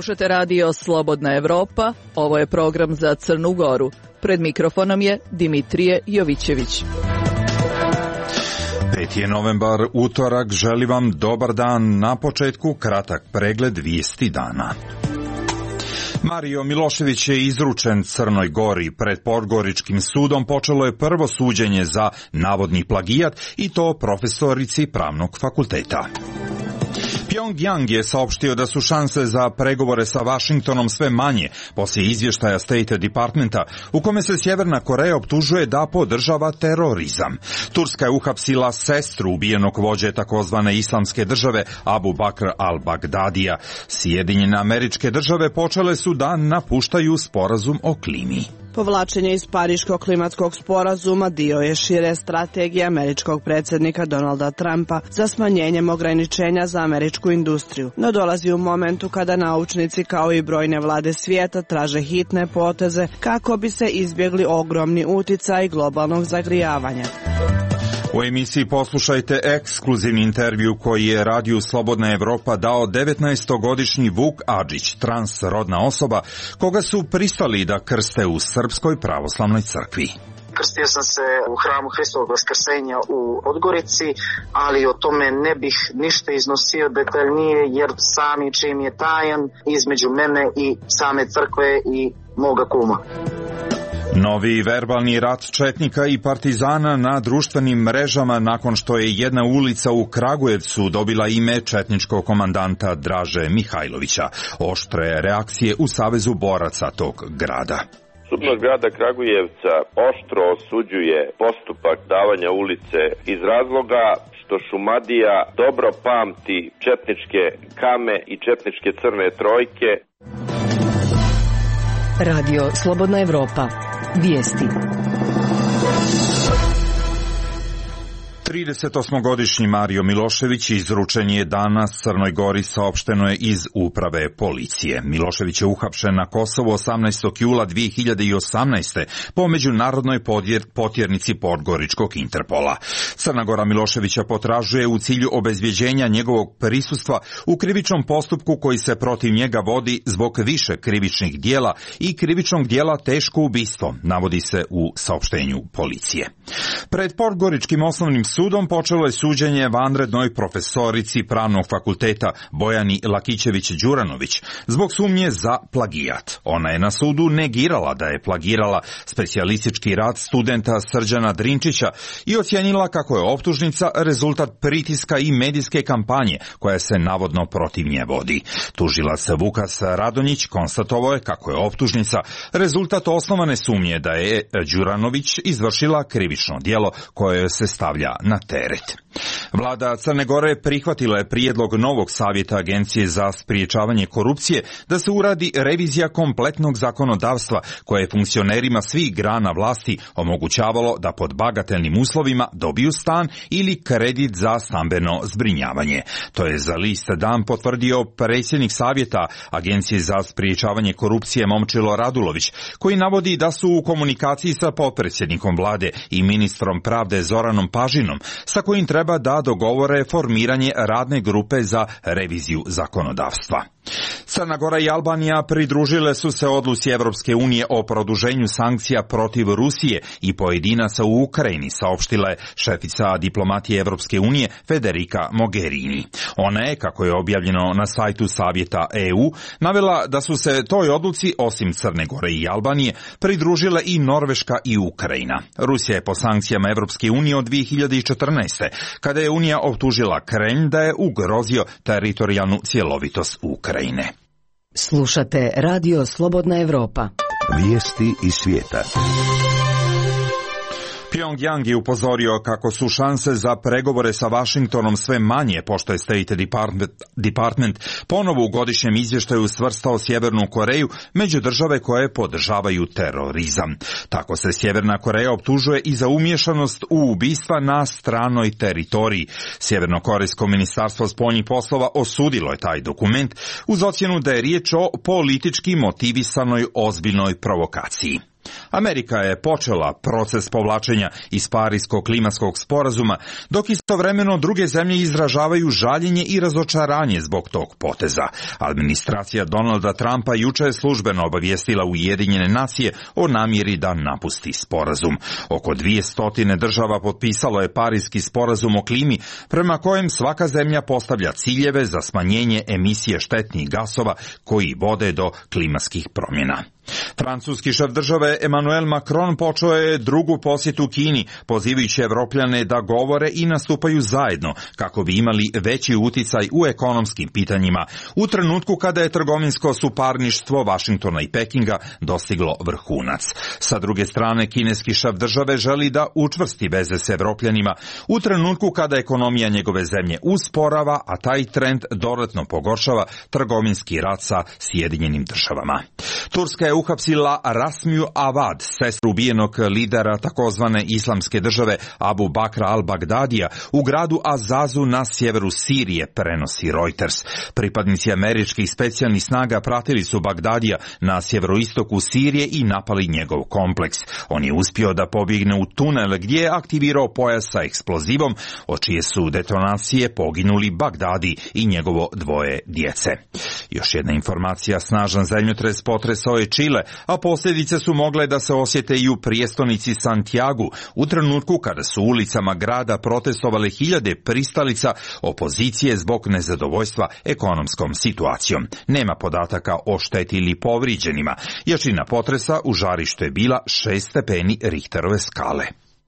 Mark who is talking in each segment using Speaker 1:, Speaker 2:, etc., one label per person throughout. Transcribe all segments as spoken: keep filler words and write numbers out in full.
Speaker 1: Slušate radio Slobodna Evropa, ovo je program za Crnu Goru. Pred mikrofonom je Dimitrije Jovićević.
Speaker 2: peti je novembar, utorak, želim vam dobar dan. Na početku kratak pregled vijesti dana. Mario Milošević je izručen Crnoj Gori. Pred Podgoričkim sudom počelo je prvo suđenje za navodni plagijat i to profesorici pravnog fakulteta. Pyongyang je saopštio da su šanse za pregovore sa Vašingtonom sve manje poslije izvještaja State Departmenta u kome se Sjeverna Koreja optužuje da podržava terorizam. Turska je uhapsila sestru ubijenog vođe takozvane islamske države Abu Bakr al-Bagdadija. Sjedinjene Američke Države počele su da napuštaju sporazum o klimi.
Speaker 3: Povlačenje iz Pariškog klimatskog sporazuma dio je šire strategije američkog predsjednika Donalda Trumpa za smanjenjem ograničenja za američku industriju, no dolazi u momentu kada naučnici kao i brojne vlade svijeta traže hitne poteze kako bi se izbjegli ogromni uticaj globalnog zagrijavanja.
Speaker 2: U emisiji poslušajte ekskluzivni intervju koji je radiju Slobodna Evropa dao devetnaestogodišnji Vuk Adžić, transrodna osoba, koga su pristali da krste u Srpskoj pravoslavnoj crkvi.
Speaker 4: Krstio sam se u hramu Hristovog Vaskrsenja u Podgorici, ali o tome ne bih ništa iznosio detaljnije jer sami čin je tajan između mene i same crkve i moga kuma.
Speaker 2: Novi verbalni rat četnika i partizana na društvenim mrežama nakon što je jedna ulica u Kragujevcu dobila ime četničkog komandanta Draže Mihajlovića. Oštre reakcije u Savezu boraca tog grada.
Speaker 5: Skupnost grada Kragujevca oštro osuđuje postupak davanja ulice iz razloga što Šumadija dobro pamti četničke kame i četničke crne trojke.
Speaker 6: Radio Slobodna Evropa. Vijesti.
Speaker 2: tridesetosmogodišnji Mario Milošević izručen je danas Crnoj Gori, saopšteno je iz uprave policije. Milošević je uhapšen na Kosovu osamnaestog jula dvije hiljade osamnaeste po međunarodnoj potjernici Podgoričkog Interpola. Crna Gora Miloševića potražuje u cilju obezbjeđenja njegovog prisustva u krivičnom postupku koji se protiv njega vodi zbog više krivičnih dijela i krivičnog dijela teško ubistvo, navodi se u saopštenju policije. Pred Podgoričkim osnovnim sudom počelo je suđenje vanrednoj profesorici pravnog fakulteta Bojani Lakićević-Đuranović zbog sumnje za plagijat. Ona je na sudu negirala da je plagirala specijalistički rad studenta Srđana Drinčića i ocijenila kako je optužnica rezultat pritiska i medijske kampanje koja se navodno protiv nje vodi. Tužilac Vukas Radonjić konstatovao je kako je optužnica rezultat osnovane sumnje da je Đuranović izvršila krivično djelo koje se stavlja na teret. Vlada Crne Gore prihvatila je prijedlog novog savjeta Agencije za spriječavanje korupcije da se uradi revizija kompletnog zakonodavstva koje je funkcionerima svih grana vlasti omogućavalo da pod bagatelnim uslovima dobiju stan ili kredit za stambeno zbrinjavanje. To je za list Dan potvrdio predsjednik savjeta Agencije za spriječavanje korupcije Momčilo Radulović, koji navodi da su u komunikaciji sa potpredsjednikom vlade i ministrom pravde Zoranom Pažinom, sa kojim treba da dogovore formiranje radne grupe za reviziju zakonodavstva. Crna Gora i Albanija pridružile su se odluci Evropske unije o produženju sankcija protiv Rusije i pojedinaca u Ukrajini, saopštila je šefica diplomatije Evropske unije Federica Mogherini. Ona je, kako je objavljeno na sajtu Savjeta E U, navela da su se toj odluci, osim Crne Gore i Albanije, pridružile i Norveška i Ukrajina. Rusija je po sankcijama Evropske unije od dvije hiljade četrnaeste. kada je Unija optužila Kremlj da je ugrozio teritorijalnu cjelovitost Ukrajine.
Speaker 6: Slušate Radio Slobodna Evropa.
Speaker 7: Vijesti iz svijeta.
Speaker 2: Pyongyang je upozorio kako su šanse za pregovore sa Vašingtonom sve manje, pošto je State Department, Department ponovo u godišnjem izvještaju svrstao Sjevernu Koreju među države koje podržavaju terorizam. Tako se Sjeverna Koreja optužuje i za umiješanost u ubistva na stranoj teritoriji. Sjevernokorejsko ministarstvo spoljnih poslova osudilo je taj dokument uz ocjenu da je riječ o politički motivisanoj ozbiljnoj provokaciji. Amerika je počela proces povlačenja iz Pariskog klimatskog sporazuma, dok istovremeno druge zemlje izražavaju žaljenje i razočaranje zbog tog poteza. Administracija Donalda Trumpa juče je službeno obavijestila Ujedinjene nacije o namjeri da napusti sporazum. Oko dvjesto država potpisalo je Pariski sporazum o klimi, prema kojem svaka zemlja postavlja ciljeve za smanjenje emisije štetnih gasova koji vode do klimatskih promjena. Francuski šef države Emmanuel Macron počeo je drugu posjetu Kini, pozivajući Evropljane da govore i nastupaju zajedno kako bi imali veći uticaj u ekonomskim pitanjima, u trenutku kada je trgovinsko suparništvo Vašingtona i Pekinga dostiglo vrhunac. Sa druge strane, kineski šef države želi da učvrsti veze s Evropljanima u trenutku kada ekonomija njegove zemlje usporava, a taj trend dodatno pogoršava trgovinski rat sa Sjedinjenim državama. Turska je uhapsila Rasmiju Avad, sestru ubijenog lidera takozvane islamske države Abu Bakra al-Bagdadija, u gradu Azazu na sjeveru Sirije, prenosi Reuters. Pripadnici američkih specijalnih snaga pratili su Bagdadija na sjeveroistoku Sirije i napali njegov kompleks. On je uspio da pobjegne u tunel gdje je aktivirao pojas sa eksplozivom, od čije su detonacije poginuli Bagdadi i njegovo dvoje djece. Još jedna informacija, snažan zemljotres potresao je Čile, a posljedice su mogle da se osjete i u prijestolnici Santiagu, u trenutku kada su ulicama grada protestovale hiljade pristalica opozicije zbog nezadovoljstva ekonomskom situacijom. Nema podataka o šteti ili povrijeđenima. Jačina potresa u žarištu je bila šest stepeni Richterove skale.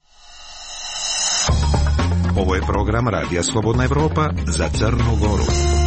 Speaker 7: Ovo je program Radija Slobodna Evropa za Crnu Goru.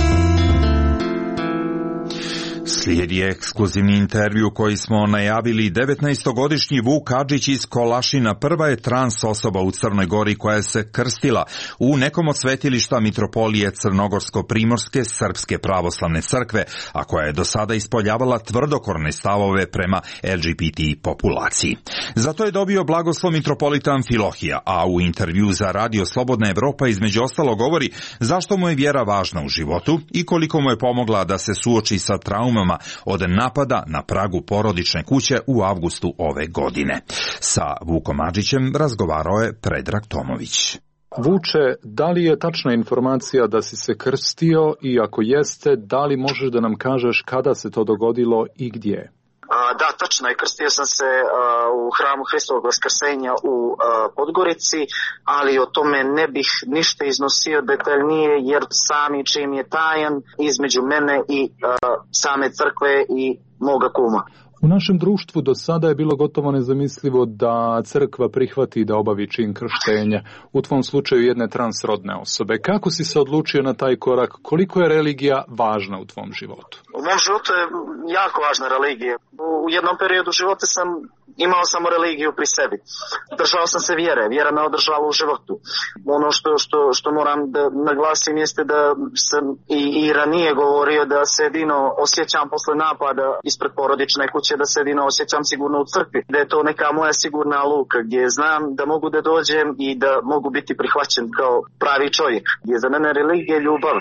Speaker 2: Slijedi ekskluzivni intervju koji smo najavili. devetnaestogodišnji Vuk Adžić iz Kolašina prva je trans osoba u Crnoj Gori koja se krstila u nekom od svetilišta mitropolije Crnogorsko-primorske Srpske pravoslavne crkve, a koja je do sada ispoljavala tvrdokorne stavove prema L G B T populaciji. Zato je dobio blagoslov mitropolita Amfilohija, a u intervju za Radio Slobodna Evropa između ostalo govori zašto mu je vjera važna u životu i koliko mu je pomogla da se suoči sa traumama od napada na pragu porodične kuće u avgustu ove godine. Sa Vukom Adžićem razgovarao je Predrag Tomović.
Speaker 8: Vuče, da li je tačna informacija da si se krstio i ako jeste, da li možeš da nam kažeš kada se to dogodilo i gdje?
Speaker 4: Da, tačno je, krstio sam se u hramu Hristovog Vaskrsenja u Podgorici, ali o tome ne bih ništa iznosio detaljnije jer sami čim je tajan između mene i same crkve i moga kuma.
Speaker 8: U našem društvu do sada je bilo gotovo nezamislivo da crkva prihvati da obavi čin krštenja, u tvom slučaju jedne transrodne osobe. Kako si se odlučio na taj korak? Koliko je religija važna u tvom životu?
Speaker 4: U mom životu je jako važna religija. U jednom periodu života sam imao samo religiju pri sebi. Držao sam se vjere, vjera me održala u životu. Ono što, što, što moram da naglasim jeste da sam i, i ranije govorio da se jedino osjećam posle napada ispred porodične kuće, da se jedino osjećam sigurno u crkvi. Da je to neka moja sigurna luka gdje znam da mogu da dođem i da mogu biti prihvaćen kao pravi čovjek. Gdje je za mene religija ljubav.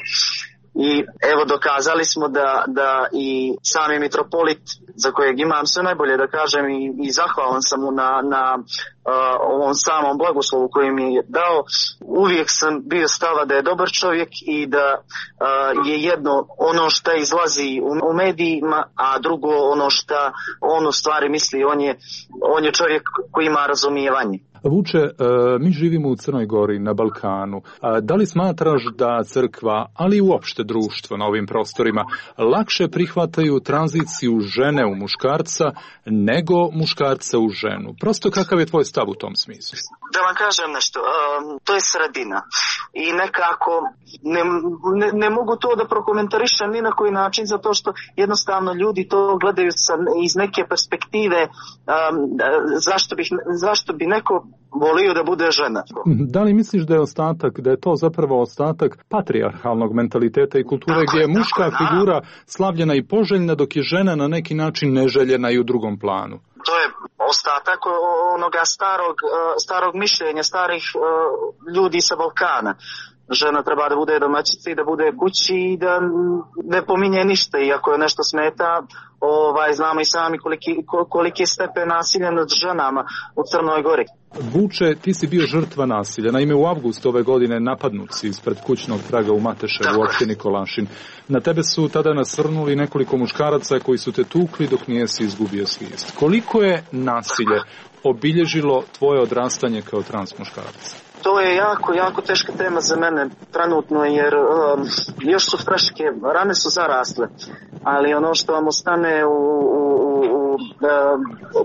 Speaker 4: I evo dokazali smo da, da i sami mitropolit za kojeg imam sve najbolje da kažem i, i zahvalan sam mu na, na uh, ovom samom blagoslovu koji mi je dao. Uvijek sam bio stava da je dobar čovjek i da uh, je jedno ono što izlazi u, u medijima, a drugo ono što on u stvari misli, on je, on je čovjek koji ima razumijevanje.
Speaker 8: Vuče, mi živimo u Crnoj Gori, na Balkanu. Da li smatraš da crkva, ali i uopšte društvo na ovim prostorima, lakše prihvataju tranziciju žene u muškarca nego muškarca u ženu? Prosto kakav je tvoj stav u tom smislu?
Speaker 4: Da vam kažem nešto, um, to je sredina i nekako ne, ne, ne mogu to da prokomentarišem ni na koji način, zato što jednostavno ljudi to gledaju sa, iz neke perspektive um, zašto, bih, zašto bi neko volio da bude žena.
Speaker 8: Da li misliš da je ostatak, da je to zapravo ostatak patrijarhalnog mentaliteta i kulture tako gdje je muška tako, figura slavljena i poželjna, dok je žena na neki način neželjena i u drugom planu?
Speaker 4: To je ostatak onoga starog, starog mišljenja, starih ljudi sa Balkana. žena treba da bude domaćica i da bude kući i da ne pominje ništa, i ako je nešto smeta, ovaj, znamo i sami koliki, koliki je stepen nasilja nad ženama u Crnoj Gori.
Speaker 8: Vuče, ti si bio žrtva nasilja. Naime, u avgustu ove godine napadnut si ispred kućnog praga u Mateševu, u opštini Kolašin. Na tebe su tada nasrnuli nekoliko muškaraca koji su te tukli dok nijesi izgubio svijest. Koliko je nasilje obilježilo tvoje odrastanje kao trans muškarac?
Speaker 4: To je jako, jako teška tema za mene trenutno, jer um, još su freške, rane su zarasle, ali ono što vam ostane u, u, u da,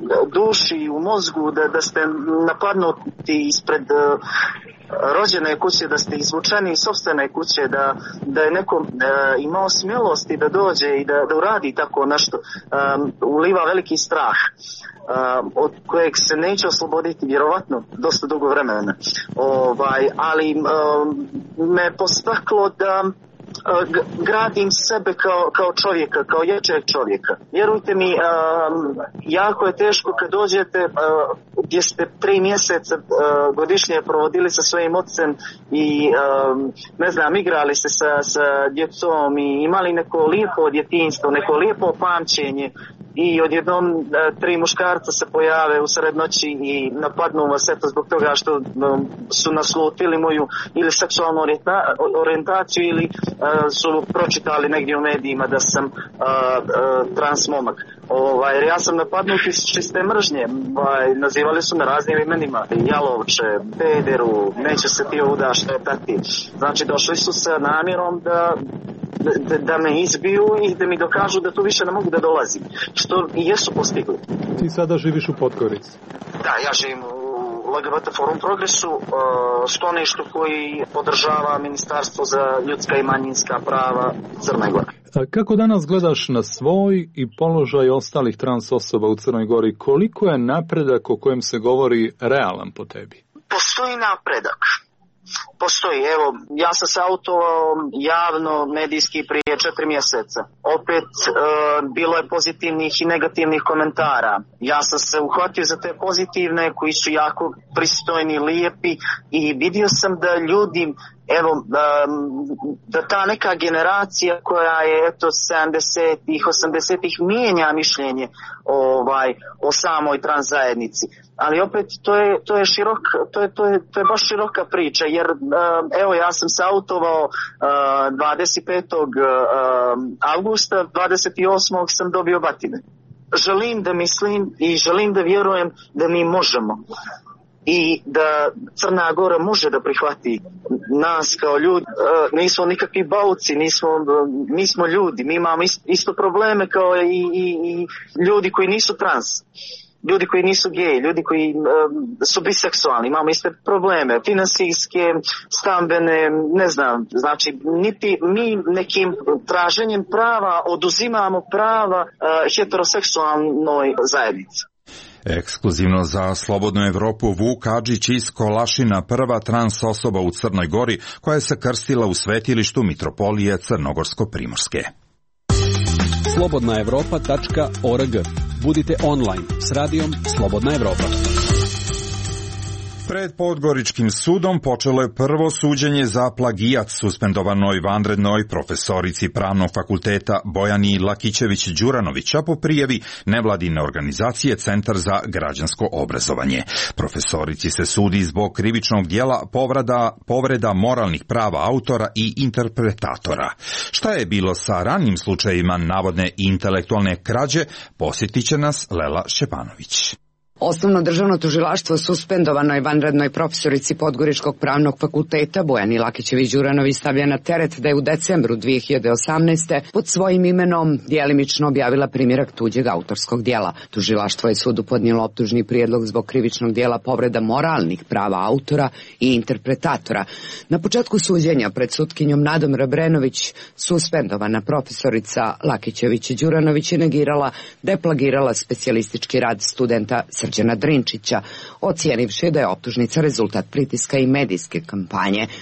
Speaker 4: duši, u mozgu, da, da ste napadnuti ispred uh, rođene kuće, da ste izvučeni iz sopstvene kuće, da, da je neko uh, imao smjelosti da dođe i da, da uradi tako nešto, um, uliva veliki strah. Uh, od kojeg se neće osloboditi vjerovatno dosta dugo vremena. Ovaj, ali uh, me postaklo da uh, gradim sebe kao, kao čovjeka, kao jačeg čovjeka. Vjerujte mi, uh, jako je teško kad dođete uh, gdje ste tri mjeseca uh, godišnje provodili sa svojim ocem i uh, ne znam, igrali se sa, sa djecom i imali neko lijepo djetinjstvo, neko lijepo pamćenje, i odjednom tri muškarca se pojave u sred noći i napadnu vas eto zbog toga što um, su naslutili moju ili seksualnu orijentaciju ili uh, su pročitali negdje u medijima da sam uh, uh, trans momak. Ovaj, jer ja sam napadnut iz čiste mržnje. Ovaj, nazivali su me raznim imenima. Jalovče, pederu, neće se ti ovuda, što je tati. Znači došli su sa namjerom da Da, da me izbiju i da mi dokažu da tu više ne mogu da dolazim. Što i jesu postigli.
Speaker 8: Ti sada živiš u Podgorici?
Speaker 4: Da, ja živim u L G B T Forum Progresu, uh, skloništu koji podržava Ministarstvo za ljudska i manjinska prava Crne Gore.
Speaker 8: A kako danas gledaš na svoj i položaj ostalih trans osoba u Crnoj Gori? Koliko je napredak o kojem se govori realan po tebi?
Speaker 4: Postoji napredak. Postoji, evo, ja sam se autovao javno, medijski prije četiri mjeseca. Opet e, bilo je pozitivnih i negativnih komentara. Ja sam se uhvatio za te pozitivne koji su jako pristojni, lijepi i vidio sam da ljudi, evo, da, da ta neka generacija koja je eto sedamdesetih, osamdesetih mijenja mišljenje ovaj, o samoj trans zajednici. Ali opet to je, to je širok, to je, to je, to je baš široka priča, jer evo ja sam se autovao dvadeset petog avgusta, dvadeset osmog sam dobio batine. Želim da mislim i želim da vjerujem da mi možemo i da Crna Gora može da prihvati nas kao ljudi. Nismo nikakvi bauci, nismo, mi smo ljudi, mi imamo isto probleme kao i, i, i ljudi koji nisu trans. Ljudi koji nisu geji, ljudi koji um, su biseksualni, imamo iste probleme, finansijske, stambene, ne znam, znači niti mi nekim traženjem prava oduzimamo prava uh, heteroseksualnoj zajednici.
Speaker 2: Ekskluzivno za Slobodnu Evropu Vuk Adžić iz Kolašina, prva trans osoba u Crnoj Gori koja se krstila u svetilištu Mitropolije Crnogorsko-Primorske.
Speaker 9: slobodna evropa tačka org. Budite online s radijom Slobodna Evropa.
Speaker 2: Pred Podgoričkim sudom počelo je prvo suđenje za plagijat suspendovanoj vanrednoj profesorici Pravnog fakulteta Bojani Lakićević-Đuranović, a po prijavi nevladine organizacije Centar za građansko obrazovanje. Profesorici se sudi zbog krivičnog dijela povreda, povreda moralnih prava autora i interpretatora. Šta je bilo sa ranijim slučajevima navodne intelektualne krađe, posjetit će nas Lela Šćepanović.
Speaker 10: Osnovno državno tužilaštvo suspendovanoj vanrednoj profesorici Podgoričkog pravnog fakulteta Bojani Lakićević-Đuranović stavlja na teret da je u decembru dvije hiljade osamnaeste. pod svojim imenom djelimično objavila primjerak tuđeg autorskog dijela. Tužilaštvo je sudu podnijelo optužni prijedlog zbog krivičnog dijela povreda moralnih prava autora i interpretatora. Na početku suđenja pred sutkinjom Nadom Rebrenović suspendovana profesorica Lakićević-Đuranović je negirala da je plagirala specijalistički rad studenta Srđana Drinčića, ocijenivši da je optužnica rezultat pritiska i medijske kampanje.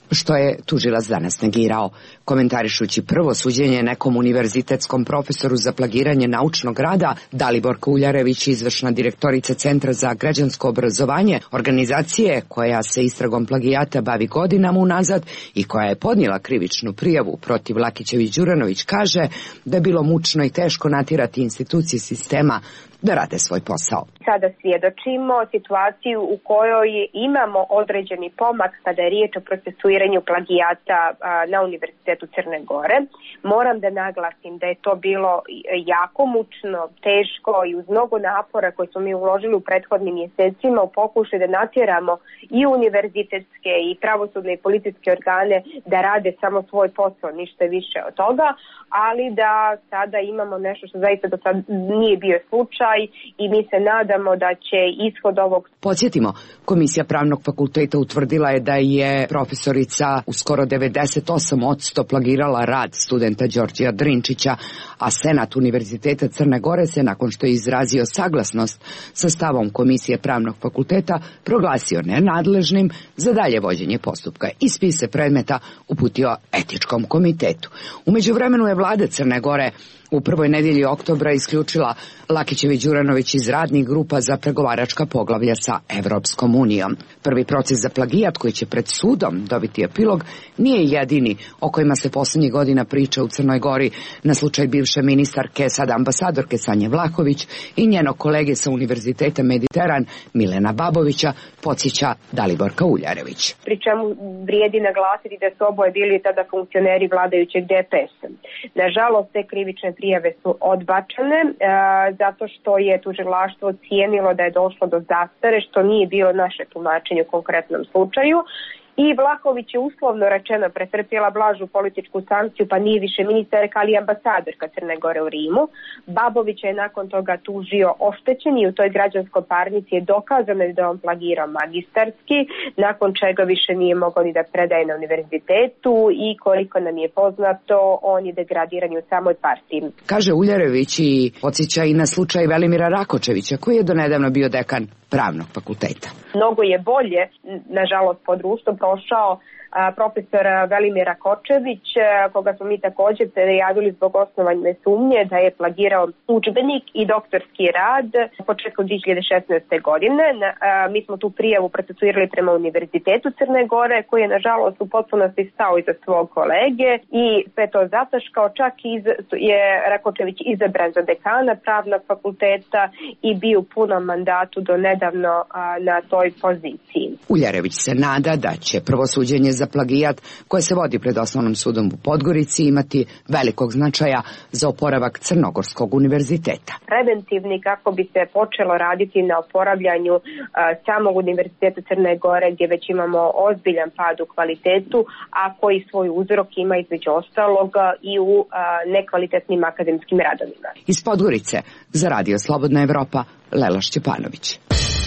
Speaker 10: što je tužilac danas negirao. Komentarišući prvo suđenje nekom univerzitetskom profesoru za plagiranje naučnog rada, Daliborka Uljarević, izvršna direktorica Centra za građansko obrazovanje, organizacije koja se istragom plagijata bavi godinama unazad i koja je podnijela krivičnu prijavu protiv Lakićević-Đuranović, kaže da je bilo mučno i teško natjerati institucije sistema da rade svoj posao.
Speaker 11: Sada svjedočimo situaciju u kojoj imamo određeni pomak kada je riječ o procesuiranju plagijata na Univerzitetu Crne Gore. Moram da naglasim da je to bilo jako mučno, teško i uz mnogo napora koje smo mi uložili u prethodnim mjesecima u pokušaju da natjeramo i univerzitetske i pravosudne i policijske organe da rade samo svoj posao, ništa više od toga, ali da sada imamo nešto što zaista do sad nije bio slučaj i mi se nadamo da će ishod ovog...
Speaker 10: Podsjetimo, Komisija Pravnog fakulteta utvrdila je da je profesorica u skoro devedeset osam posto plagirala rad studenta Đorđija Drinčića, a Senat Univerziteta Crne Gore se, nakon što je izrazio saglasnost sa stavom Komisije Pravnog fakulteta, proglasio nenadležnim za dalje vođenje postupka i spise predmeta uputio etičkom komitetu. U međuvremenu je vlada Crne Gore u prvoj nedjelji oktobra isključila Lakićević-Đuranović iz radnih grupa za pregovaračka poglavlja sa Evropskom unijom. Prvi proces za plagijat koji će pred sudom dobiti epilog nije jedini o kojima se posljednjih godina priča u Crnoj Gori. Na slučaj bivše ministarke, sada ambasadorke Sanje Vlahović i njenog kolege sa Univerziteta Mediteran Milena Babovića podsjeća Daliborka Uljarević.
Speaker 11: Pri čemu vrijedi naglasiti da su oboje bili tada funkcioneri vladajućeg D P S-a. Nažalost, te krivične prijave su odbačene e, zato što je tužilaštvo ocijenilo da je došlo do zastare, što nije bilo naše tumačenje u konkretnom slučaju. I Vlahović je uslovno rečeno pretrpjela blažu političku sankciju, pa nije više ministarka, ali ambasadorka Crne Gore u Rimu. Babović je nakon toga tužio oštećen i u toj građanskoj parnici je dokazano da je on plagirao magistarski, nakon čega više nije mogao ni da predaje na univerzitetu i koliko nam je poznato, on je degradiran u samoj partiji.
Speaker 10: Kaže Uljarević i podsjeća i na slučaj Velimira Rakočevića, koji je donedavno bio dekan Pravnog fakulteta.
Speaker 11: Mnogo je bolje, nažalost, po društvu prošao a, profesor Velimir Rakočević, a, koga smo mi također javili zbog osnovane sumnje da je plagirao udžbenik i doktorski rad početkom dvije hiljade šesnaeste. godine. A, mi smo tu prijavu procesuirali prema Univerzitetu Crne Gore, koji je nažalost u potpunosti stao iza svog kolege i sve to zataškao. Čak iz, je Rakočević izabran za dekana Pravnog fakulteta i bio u punom mandatu do nedavno a, na toj poziciji.
Speaker 10: Uljarević se nada da će prvo suđenje za plagijat koje se vodi pred Osnovnim sudom u Podgorici imati velikog značaja za oporavak Crnogorskog univerziteta.
Speaker 11: Preventivni kako bi se počelo raditi na oporavljanju a, samog Univerziteta Crne Gore, gdje već imamo ozbiljan pad u kvalitetu, a koji svoj uzrok ima između ostalog i u a, nekvalitetnim akademskim radovima.
Speaker 10: Iz Podgorice za Radio Slobodna Evropa, Lela Šćepanović.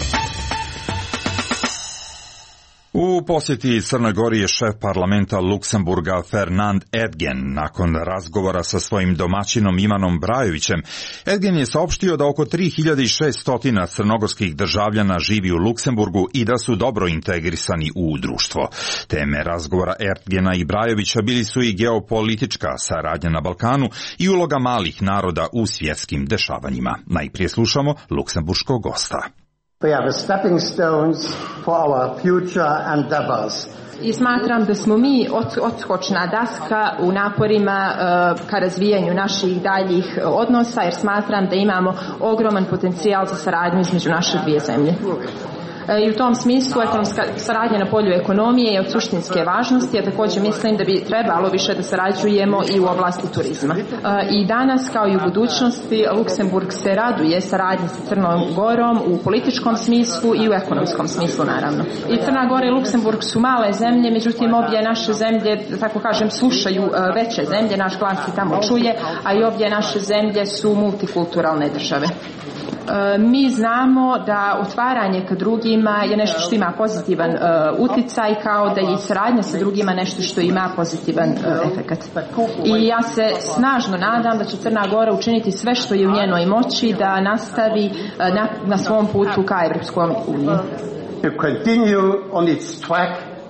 Speaker 2: U posjeti Crnoj Gori je šef parlamenta Luksemburga Fernand Edgen. Nakon razgovora sa svojim domaćinom Ivanom Brajovićem, Edgen je saopštio da oko tri hiljade šesto crnogorskih državljana živi u Luksemburgu i da su dobro integrisani u društvo. Teme razgovora Edgena i Brajovića bili su i geopolitička saradnja na Balkanu i uloga malih naroda u svjetskim dešavanjima. Najprije slušamo luksemburškog gosta.
Speaker 12: We are the stepping stones for our future endeavors.
Speaker 13: I smatram da smo mi odskočna daska u naporima uh, ka razvijanju naših daljih odnosa, jer smatram da imamo ogroman potencijal za saradnju između naše dvije zemlje. I u tom smislu ekonomska saradnja na polju ekonomije je od suštinske važnosti, a također mislim da bi trebalo više da sarađujemo i u oblasti turizma. I danas kao i u budućnosti Luksemburg se raduje saradnji sa Crnom Gorom u političkom smislu i u ekonomskom smislu naravno. I Crna Gora i Luksemburg su male zemlje, međutim obje naše zemlje, tako kažem, slušaju veće zemlje, naš glas se tamo čuje, a i obje naše zemlje su multikulturalne države. Mi znamo da otvaranje ka drugima je nešto što ima pozitivan uh, uticaj, kao da je saradnja sa drugima nešto što ima pozitivan uh, efekat. I ja se snažno nadam da će Crna Gora učiniti sve što je u njenoj moći da nastavi uh, na, na svom putu ka Evropskom uniji.
Speaker 12: To continue on its track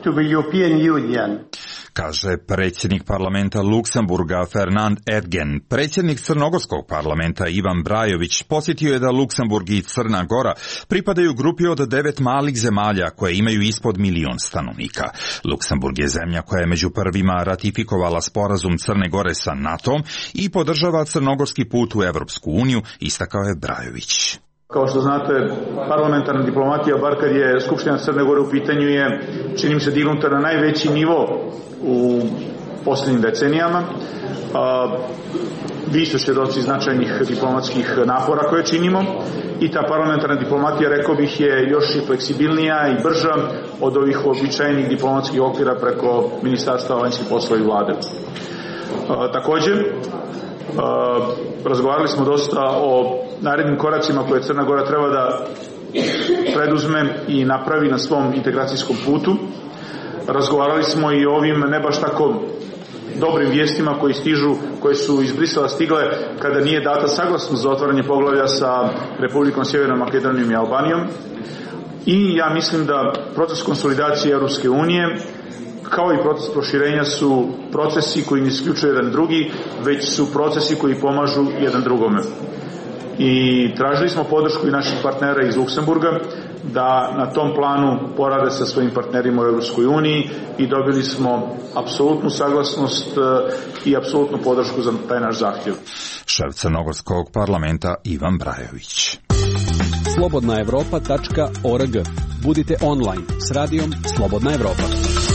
Speaker 12: to the European Union.
Speaker 2: Kaže predsjednik parlamenta Luksemburga Fernand Edgen. Predsjednik Crnogorskog parlamenta Ivan Brajović posjetio je da Luksemburg i Crna Gora pripadaju grupi od devet malih zemalja koje imaju ispod milion stanovnika. Luksemburg je zemlja koja je među prvima ratifikovala sporazum Crne Gore sa NATO-om i podržava crnogorski put u Evropsku uniju, istakao je Brajović.
Speaker 14: Kao što znate, parlamentarna diplomatija, bar kad je Skupština Crne Gore u pitanju, je, čini mi se, dignuta na najveći nivo u posljednjim decenijama. A, vi ste svjedoci značajnih diplomatskih napora koje činimo i ta parlamentarna diplomatija, rekao bih, je još i fleksibilnija i brža od ovih običajnih diplomatskih okvira preko Ministarstva vanjskih poslova i vlade. A, također, a, razgovarali smo dosta o narednim koracima koje Crna Gora treba da preduzme i napravi na svom integracijskom putu. Razgovarali smo i o ovim ne baš tako dobrim vijestima koji stižu, koje su iz Brisela stigle kada nije data saglasnost za otvaranje poglavlja sa Republikom Sjevernom Makedonijom i Albanijom. I ja mislim da proces konsolidacije Europske unije kao i proces proširenja su procesi koji ne isključuju jedan drugi, već su procesi koji pomažu jedan drugome. I tražili smo podršku i naših partnera iz Luksemburga da na tom planu porade sa svojim partnerima u Europskoj uniji i dobili smo apsolutnu saglasnost i apsolutnu podršku za taj naš zahtjev.
Speaker 2: Šef Crnogorskog parlamenta Ivan Brajović.
Speaker 9: slobodna evropa tačka org. Budite online s radijom Slobodna Evropa.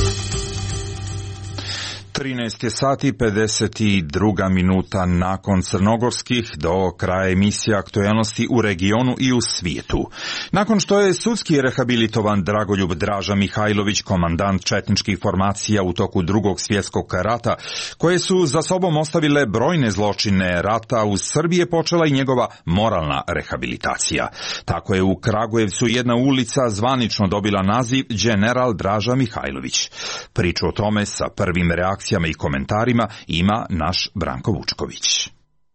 Speaker 2: trinaest sati pedeset dva minuta nakon crnogorskih do kraja emisije aktuelnosti u regionu i u svijetu. Nakon što je sudski rehabilitovan Dragoljub Draža Mihajlović, komandant četničkih formacija u toku Drugog svjetskog rata, koje su za sobom ostavile brojne zločine rata, u Srbiji je počela i njegova moralna rehabilitacija. Tako je u Kragujevcu jedna ulica zvanično dobila naziv General Draža Mihajlović. Priču o tome sa prvim reakcijama i komentarima ima naš Branko Vučković.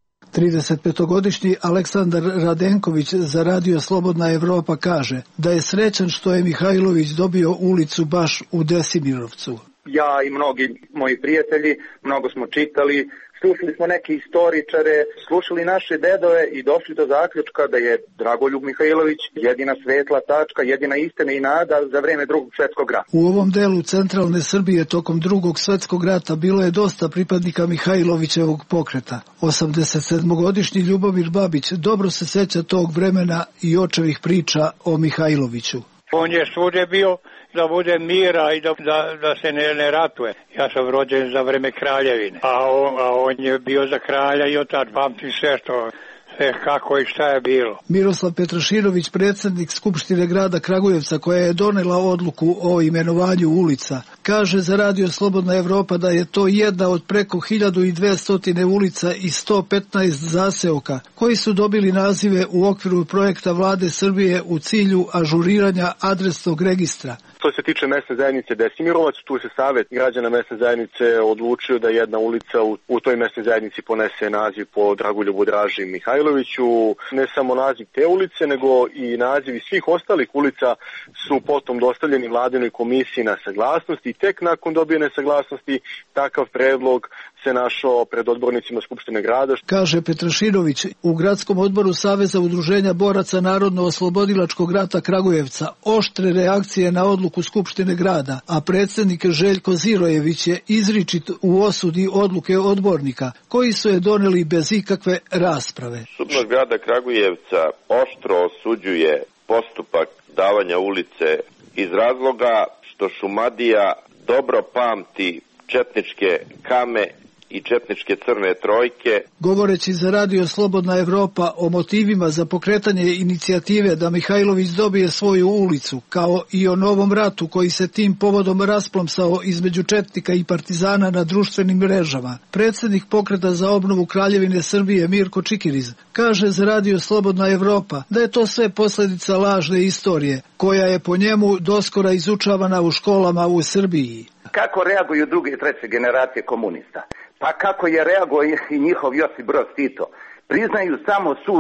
Speaker 15: tridesetpetogodišnji Aleksandar Radenković za radio Slobodna Evropa kaže da je srećan što je Mihajlović dobio ulicu baš u Desimirovcu.
Speaker 16: Ja i mnogi moji prijatelji, mnogo smo čitali, slušali smo neke istoričare, slušali naše dedove i došli do zaključka da je Dragoljub Mihajlović jedina svetla tačka, jedina istina i nada za vreme Drugog svjetskog rata.
Speaker 15: U ovom delu centralne Srbije tokom Drugog svjetskog rata bilo je dosta pripadnika Mihajlovićevog pokreta. osamdesetsedmogodišnji Ljubomir Babić dobro se seća tog vremena i očevih priča o Mihajloviću.
Speaker 17: On je svugdje bio da bude mira i da, da, da se ne, ne ratuje. Ja sam rođen za vreme kraljevine, a on, a on je bio za kralja i otad pamti sve što, sve kako i šta je bilo.
Speaker 15: Miroslav Petraširović, predsjednik Skupštine grada Kragujevca, koja je donela odluku o imenovanju ulica, kaže za radio Slobodna Evropa da je to jedna od preko hiljadu dvesta ulica i sto petnaest zaseoka koji su dobili nazive u okviru projekta Vlade Srbije u cilju ažuriranja adresnog registra.
Speaker 18: Što se tiče mesne zajednice Desimirovac, tu se savjet građana mesne zajednice odlučio da jedna ulica u, u toj mesnoj zajednici ponese naziv po Dragoljubu Draži Mihajloviću. Ne samo naziv te ulice, nego i nazivi svih ostalih ulica su potom dostavljeni Vladinoj komisiji na saglasnost i tek nakon dobijene saglasnosti takav predlog se našao pred odbornicima Skupštine grada.
Speaker 15: Kaže Petraširović, u gradskom odboru Saveza udruženja boraca Narodno-oslobodilačkog rata Kragujevca oštre reakcije na odluku Skupštine grada, a predsjednik Željko Zirojević je izričit u osudi odluke odbornika, koji su je doneli bez ikakve rasprave.
Speaker 5: Skupština grada Kragujevca oštro osuđuje postupak davanja ulice iz razloga što Šumadija dobro pamti četničke kame i četničke crne trojke.
Speaker 15: Govoreći za radio Slobodna Evropa o motivima za pokretanje inicijative da Mihajlović dobije svoju ulicu, kao i o novom ratu koji se tim povodom rasplomsao između četnika i partizana na društvenim mrežama, predsjednik pokreta za obnovu Kraljevine Srbije Mirko Čikiriz kaže za radio Slobodna Evropa da je to sve posljedica lažne istorije, koja je po njemu doskora izučavana u školama u Srbiji.
Speaker 16: Kako reaguju druge i treće generacije komunista? Pa kako je reagovao i njihov Josip Broz Tito? Priznaju samo sud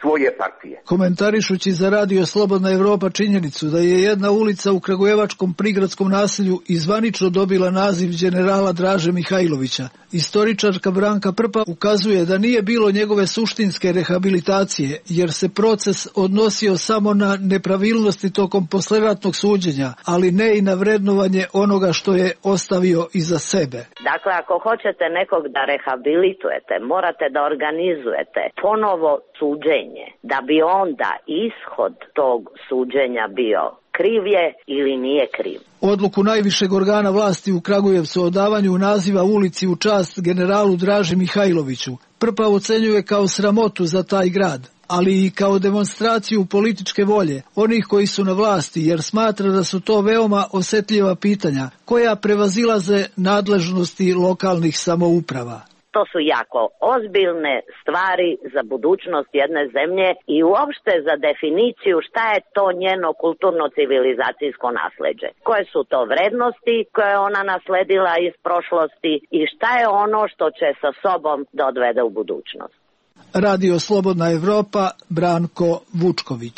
Speaker 19: svoje partije.
Speaker 15: Komentarišući za radio Slobodna Evropa činjenicu da je jedna ulica u kragujevačkom prigradskom naselju i zvanično dobila naziv generala Draže Mihajlovića, istoričarka Branka Prpa ukazuje da nije bilo njegove suštinske rehabilitacije, jer se proces odnosio samo na nepravilnosti tokom posleratnog suđenja, ali ne i na vrednovanje onoga što je ostavio iza sebe.
Speaker 20: Dakle, ako hoćete nekog da rehabilitujete, morate da organizujete ponovo suđenje, da bi onda ishod tog suđenja bio kriv je ili nije kriv.
Speaker 15: Odluku najvišeg organa vlasti u Kragujevcu o davanju naziva ulici u čast generalu Draži Mihajloviću Prpa ocenjuje kao sramotu za taj grad, ali i kao demonstraciju političke volje onih koji su na vlasti, jer smatra da su to veoma osetljiva pitanja koja prevazilaze nadležnosti lokalnih samouprava.
Speaker 20: To su jako ozbiljne stvari za budućnost jedne zemlje i uopšte za definiciju šta je to njeno kulturno-civilizacijsko nasleđe. Koje su to vrednosti koje je ona nasledila iz prošlosti i šta je ono što će sa sobom da odvede u budućnost.
Speaker 15: Radio Slobodna Evropa, Branko Vučković.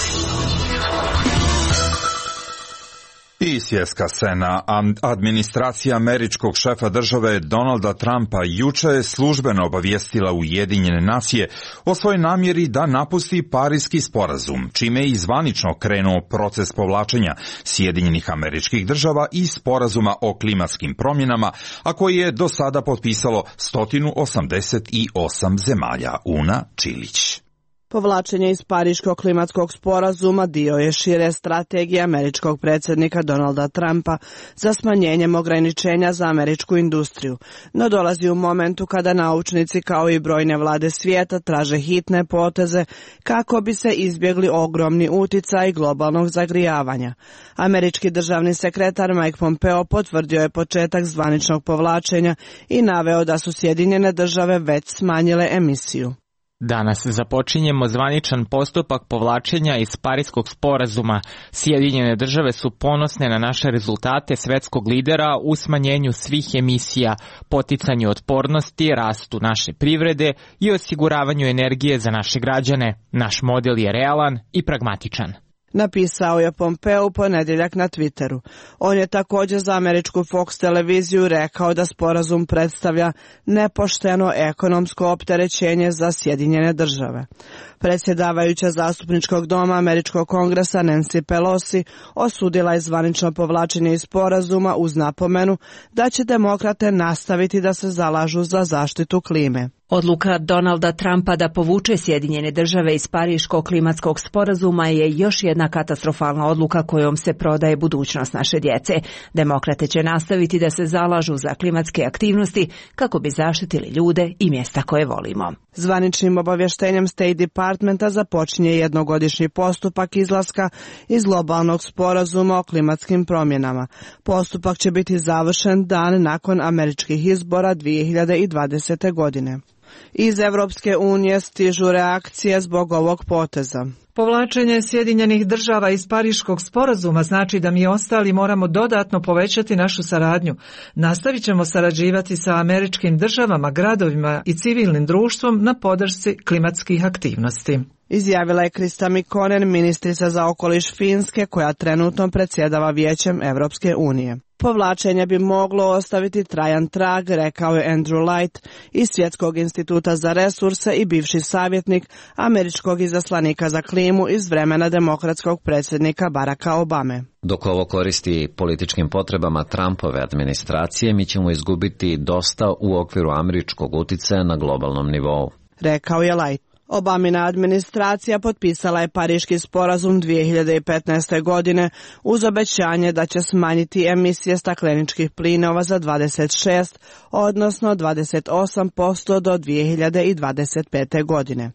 Speaker 2: I svjetska scena. Administracija američkog šefa države Donalda Trumpa juče je službeno obavijestila Ujedinjene nacije o svojoj namjeri da napusti Pariski sporazum, čime je i zvanično krenuo proces povlačenja Sjedinjenih američkih država i sporazuma o klimatskim promjenama, a koji je do sada potpisalo sto osamdeset osam zemalja. Una Čilić.
Speaker 3: Povlačenje iz Pariškog klimatskog sporazuma dio je šire strategije američkog predsjednika Donalda Trumpa za smanjenjem ograničenja za američku industriju, no dolazi u momentu kada naučnici kao i brojne vlade svijeta traže hitne poteze kako bi se izbjegli ogromni uticaj globalnog zagrijavanja. Američki državni sekretar Mike Pompeo potvrdio je početak zvaničnog povlačenja i naveo da su Sjedinjene države već smanjile emisiju.
Speaker 21: Danas započinjemo zvaničan postupak povlačenja iz Pariskog sporazuma. Sjedinjene države su ponosne na naše rezultate svetskog lidera u smanjenju svih emisija, poticanju otpornosti, rastu naše privrede i osiguravanju energije za naše građane. Naš model je realan i pragmatičan.
Speaker 3: Napisao je Pompeo u ponedjeljak na Twitteru. On je također za američku Fox televiziju rekao da sporazum predstavlja nepošteno ekonomsko opterećenje za Sjedinjene države. Predsjedavajuća zastupničkog doma američkog kongresa Nancy Pelosi osudila je zvanično povlačenje iz sporazuma uz napomenu da će demokrate nastaviti da se zalažu za zaštitu klime.
Speaker 22: Odluka Donalda Trumpa da povuče Sjedinjene države iz Pariškog klimatskog sporazuma je još jedna katastrofalna odluka kojom se prodaje budućnost naše djece. Demokrate će nastaviti da se zalažu za klimatske aktivnosti kako bi zaštitili ljude i mjesta koje volimo.
Speaker 3: Zvaničnim obavještenjem State Departmenta započinje jednogodišnji postupak izlaska iz globalnog sporazuma o klimatskim promjenama. Postupak će biti završen dan nakon američkih izbora dvije hiljade dvadesete. godine. Iz Evropske unije stižu reakcije zbog ovog poteza.
Speaker 23: Povlačenje Sjedinjenih država iz Pariškog sporazuma znači da mi ostali moramo dodatno povećati našu saradnju. Nastavit ćemo sarađivati sa američkim državama, gradovima i civilnim društvom na podršci klimatskih aktivnosti.
Speaker 3: Izjavila je Krista Mikkonen, ministrica za okoliš Finske, koja trenutno predsjedava Vijećem Evropske unije. Povlačenje bi moglo ostaviti trajan trag, rekao je Andrew Light iz Svjetskog instituta za resurse i bivši savjetnik američkog izaslanika za klimu iz vremena demokratskog predsjednika Baracka Obame.
Speaker 24: Dok ovo koristi političkim potrebama Trumpove administracije, mi ćemo izgubiti dosta u okviru američkog uticaja na globalnom nivou,
Speaker 3: rekao je Light. Obamina administracija potpisala je Pariški sporazum dvije hiljade petnaeste. godine uz obećanje da će smanjiti emisije stakleničkih plinova za dvadeset šest, odnosno dvadeset osam posto do dvije hiljade dvadeset pete. godine.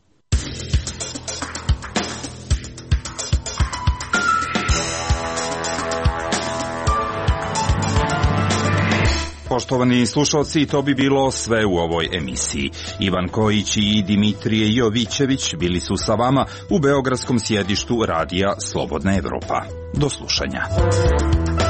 Speaker 2: Poštovani slušalci, to bi bilo sve u ovoj emisiji. Ivan Kojić i Dimitrije Jovićević bili su sa vama u beogradskom sjedištu radija Slobodna Evropa. Do slušanja.